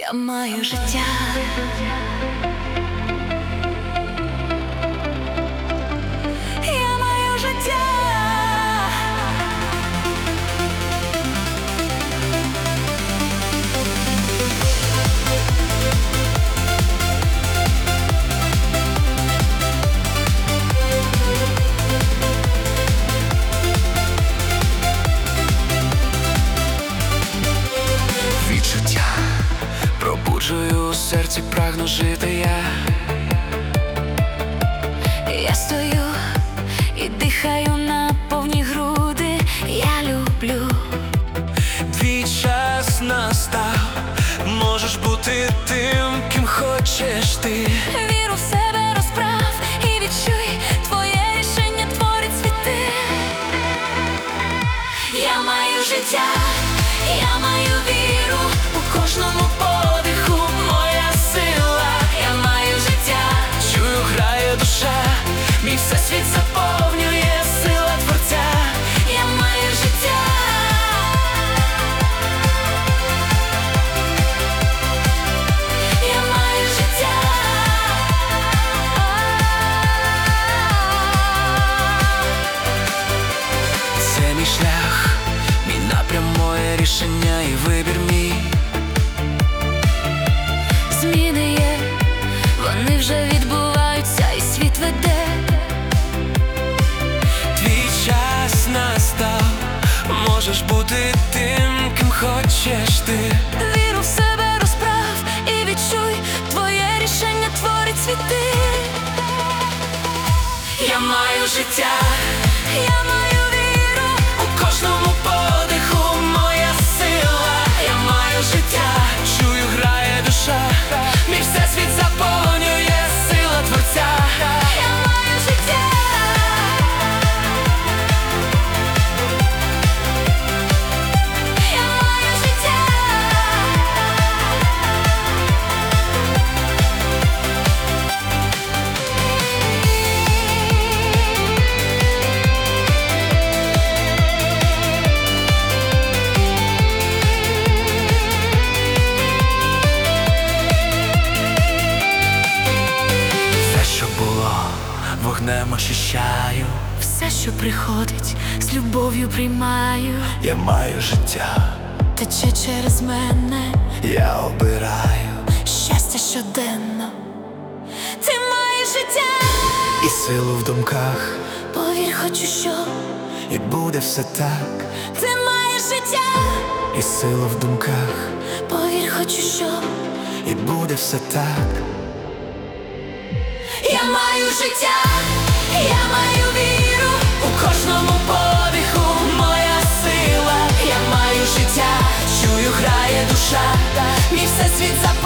Я маю життя. Я маю життя. Відчуття пробуджую у серці, прагну жити я. Я стою і дихаю на повні груди. Я люблю. Твій час настав, можеш бути тим, ким хочеш ти. Віру в себе розправ і відчуй, твоє рішення творить світи. Я маю життя, я маю віру у кожному подиху, моя сила. Я маю життя, Чую, грає душа, мій всесвіт заповнює сила Творця. я маю життя. Я маю життя. Це мій шлях, мій напрям, моє рішення і вибір мій. Зміни є, вони вже відбуваються, і світ веде. Твій час настав, можеш бути тим, ким хочеш ти. Віру в себе розправ і відчуй, твоє рішення творить світи. Я маю життя, Я маю віру у кожному подиху, моя сила. Я маю життя, чую, грає душа, мій всесвіт заповнює сила Творця. я маю життя. Я маю життя. Все, що було, вогнем очищаю. Все, що приходить, з любов'ю приймаю. Я маю життя, Тече через мене я обираю. щастя щоденно. Ти маєш життя. І силу в думках, Повір, хочу, що і буде все так. ти маєш життя. І силу в думках, Повір, хочу, що і буде все так. я маю життя. Я маю віру у кожному подиху, моя сила. Я маю життя, чую, грає душа, мій всесвіт заповнює